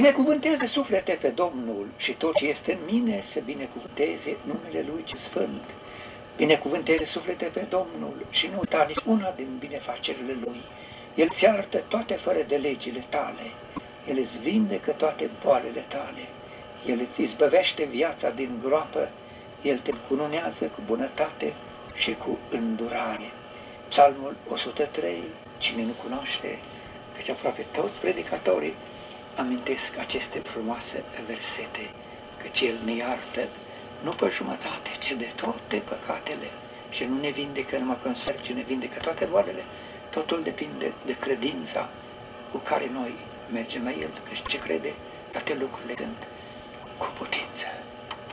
Binecuvântează suflete pe Domnul și tot ce este în mine să binecuvânteze numele Lui ce sfânt. Binecuvânteze suflete pe Domnul și nu uita nici una din binefacerile Lui. El ți arată toate fără de legile tale. El îți vindecă toate boalele tale. El îți izbăvește viața din groapă. El te încununează cu bunătate și cu îndurare. Psalmul 103, cine nu cunoaște, căci aproape toți predicatorii amintesc aceste frumoase versete, căci El ne iartă nu pe jumătate, ci de toate păcatele și nu ne vindecă numai pe un sfert, ci ne vindecă toate boalele. Totul depinde de credința cu care noi mergem la El, căci ce crede, toate lucrurile sunt cu putință.